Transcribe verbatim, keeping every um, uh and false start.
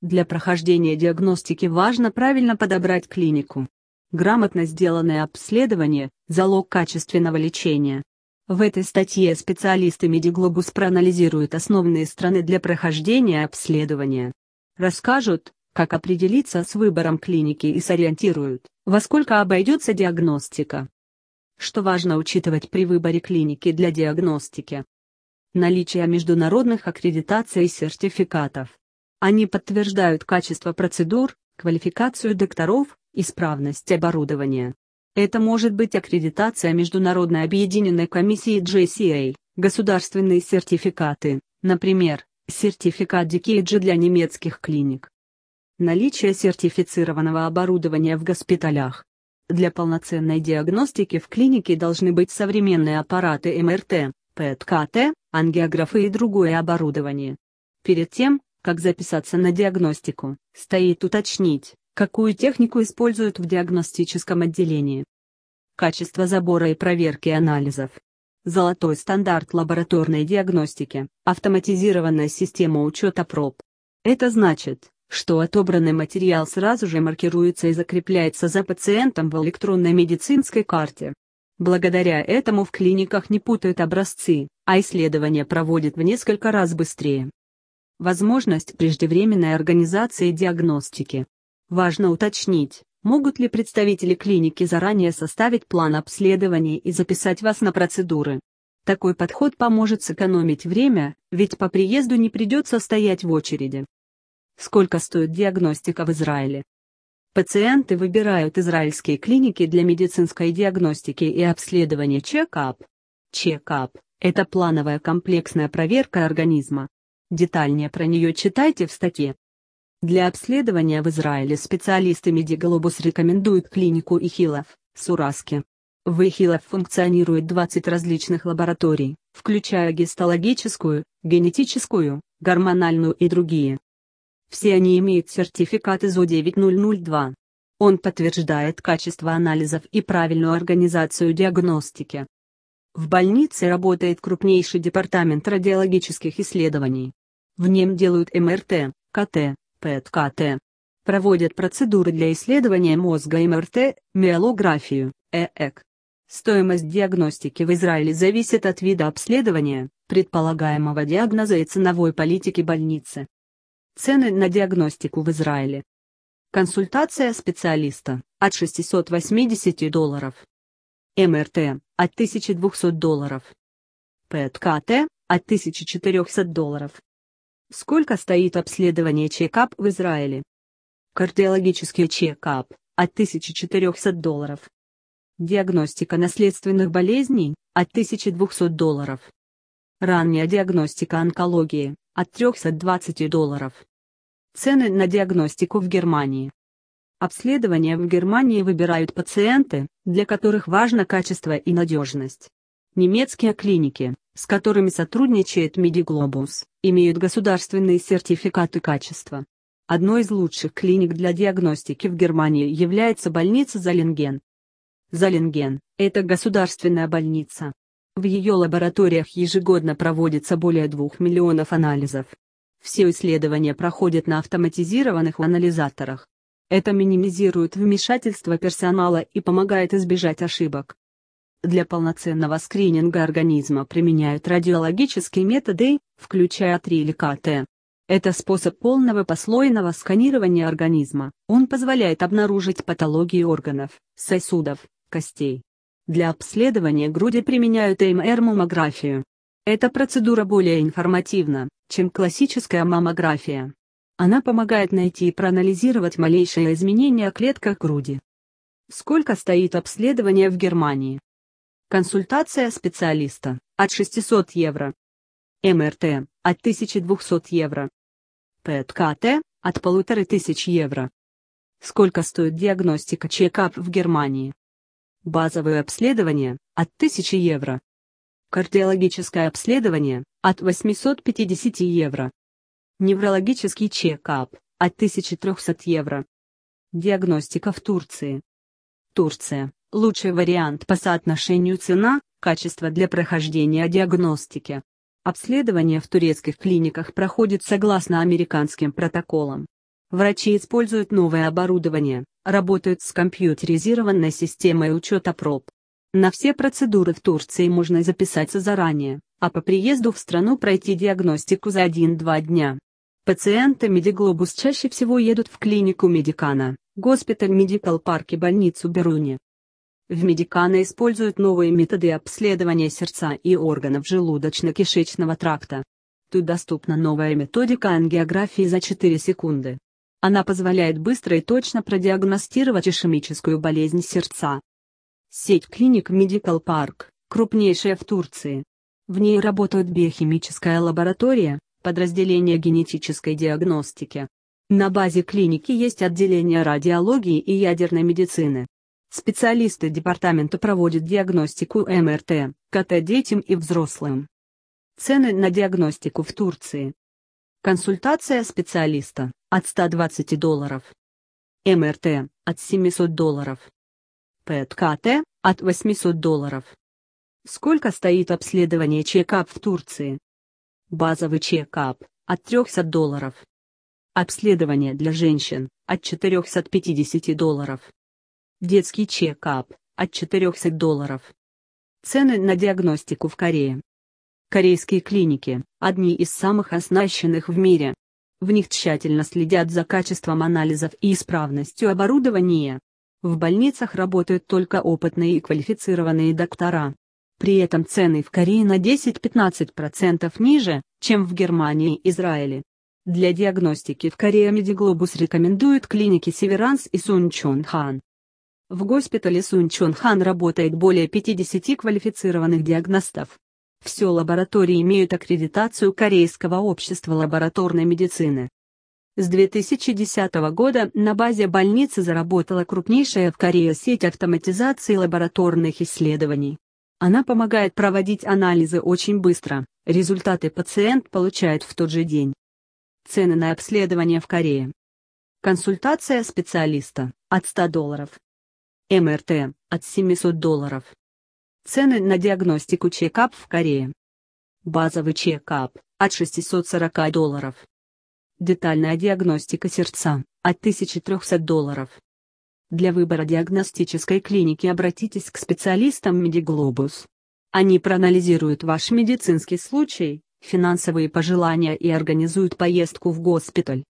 Для прохождения диагностики важно правильно подобрать клинику. Грамотно сделанное обследование – залог качественного лечения. В этой статье специалисты Медиглобус проанализируют основные страны для прохождения обследования. Расскажут, как определиться с выбором клиники и сориентируют, во сколько обойдется диагностика. Что важно учитывать при выборе клиники для диагностики? Наличие международных аккредитаций и сертификатов. Они подтверждают качество процедур, квалификацию докторов, исправность оборудования. Это может быть аккредитация Международной объединенной комиссии джей си эй, государственные сертификаты, например, сертификат ди кей джи для немецких клиник. Наличие сертифицированного оборудования в госпиталях. Для полноценной диагностики в клинике должны быть современные аппараты эм эр тэ, пэ эт ка тэ, ангиографы и другое оборудование. Перед тем, как записаться на диагностику, стоит уточнить, какую технику используют в диагностическом отделении. Качество забора и проверки анализов. Золотой стандарт лабораторной диагностики – автоматизированная система учета проб. Это значит, что отобранный материал сразу же маркируется и закрепляется за пациентом в электронной медицинской карте. Благодаря этому в клиниках не путают образцы, а исследования проводят в несколько раз быстрее. Возможность преждевременной организации диагностики. Важно уточнить, могут ли представители клиники заранее составить план обследования и записать вас на процедуры. Такой подход поможет сэкономить время, ведь по приезду не придется стоять в очереди. Сколько стоит диагностика в Израиле? Пациенты выбирают израильские клиники для медицинской диагностики и обследования чекап. Чекап – это плановая комплексная проверка организма. Детальнее про нее читайте в статье. Для обследования в Израиле специалисты Медиглобус рекомендуют клинику Ихилов, Сураске. В Ихилов функционирует двадцать различных лабораторий, включая гистологическую, генетическую, гормональную и другие. Все они имеют сертификат ай эс о девять тысяч два. Он подтверждает качество анализов и правильную организацию диагностики. В больнице работает крупнейший департамент радиологических исследований. В нем делают эм эр тэ, ка тэ, пэ эт ка тэ. Проводят процедуры для исследования мозга эм эр тэ, миелографию, э э ка. Стоимость диагностики в Израиле зависит от вида обследования, предполагаемого диагноза и ценовой политики больницы. Цены на диагностику в Израиле. Консультация специалиста – от шестисот восьмидесяти долларов. эм эр тэ – от тысячи двухсот долларов. пэ эт ка тэ – от тысячи четырехсот долларов. Сколько стоит обследование чекап в Израиле? Кардиологический чекап – от тысячи четырехсот долларов. Диагностика наследственных болезней – от тысячи двухсот долларов. Ранняя диагностика онкологии – от трехсот двадцати долларов. Цены на диагностику в Германии. Обследование в Германии выбирают пациенты, для которых важно качество и надежность. Немецкие клиники, с которыми сотрудничает Медиглобус, имеют государственные сертификаты качества. Одной из лучших клиник для диагностики в Германии является больница Залинген. Залинген – это государственная больница. В ее лабораториях ежегодно проводится более двух миллионов анализов. Все исследования проходят на автоматизированных анализаторах. Это минимизирует вмешательство персонала и помогает избежать ошибок. Для полноценного скрининга организма применяют радиологические методы, включая три или ка тэ. Это способ полного послойного сканирования организма. Он позволяет обнаружить патологии органов, сосудов, костей. Для обследования груди применяют эм эр-маммографию. Эта процедура более информативна, чем классическая маммография. Она помогает найти и проанализировать малейшие изменения в клетках груди. Сколько стоит обследование в Германии? Консультация специалиста – от шестисот евро. эм эр тэ – от тысячи двухсот евро. пэ эт ка тэ – от полутора тысяч евро. Сколько стоит диагностика чекап в Германии? Базовое обследование – от тысячи евро. Кардиологическое обследование – от восьмисот пятидесяти евро. Неврологический чекап – от тысячи трехсот евро. Диагностика в Турции. Турция – лучший вариант по соотношению цена-качество для прохождения диагностики. Обследование в турецких клиниках проходит согласно американским протоколам. Врачи используют новое оборудование, работают с компьютеризированной системой учета проб. На все процедуры в Турции можно записаться заранее, а по приезду в страну пройти диагностику за один-два дня. Пациенты Медиглобус чаще всего едут в клинику Медикана, госпиталь Медикал Парк и больницу Беруни. В Медикана используют новые методы обследования сердца и органов желудочно-кишечного тракта. Тут доступна новая методика ангиографии за четыре секунды. Она позволяет быстро и точно продиагностировать ишемическую болезнь сердца. Сеть клиник Медикал Парк – крупнейшая в Турции. В ней работает биохимическая лаборатория, подразделение генетической диагностики. На базе клиники есть отделение радиологии и ядерной медицины. Специалисты департамента проводят диагностику эм эр тэ, ка тэ детям и взрослым. Цены на диагностику в Турции. Консультация специалиста – от ста двадцати долларов. эм эр тэ – от семисот долларов. пэ эт ка тэ – от восьмисот долларов. Сколько стоит обследование чекап в Турции? Базовый чекап – от трёхсот долларов. Обследование для женщин – от четырёхсот пятидесяти долларов. Детский чекап – от четырёхсот долларов. Цены на диагностику в Корее. Корейские клиники – одни из самых оснащенных в мире. В них тщательно следят за качеством анализов и исправностью оборудования. В больницах работают только опытные и квалифицированные доктора. При этом цены в Корее на десять-пятнадцать процентов ниже, чем в Германии и Израиле. Для диагностики в Корее Медиглобус рекомендуют клиники Северанс и Сунчонхан. В госпитале Сунчонхан работает более пятидесяти квалифицированных диагностов. Все лаборатории имеют аккредитацию Корейского общества лабораторной медицины. С две тысячи десятого года на базе больницы заработала крупнейшая в Корее сеть автоматизации лабораторных исследований. Она помогает проводить анализы очень быстро, результаты пациент получает в тот же день. Цены на обследование в Корее. Консультация специалиста – от ста долларов. эм эр тэ – от семисот долларов. Цены на диагностику чекап в Корее. Базовый чекап – от шестисот сорока долларов. Детальная диагностика сердца – от тысячи трёхсот долларов. Для выбора диагностической клиники обратитесь к специалистам Медиглобус. Они проанализируют ваш медицинский случай, финансовые пожелания и организуют поездку в госпиталь.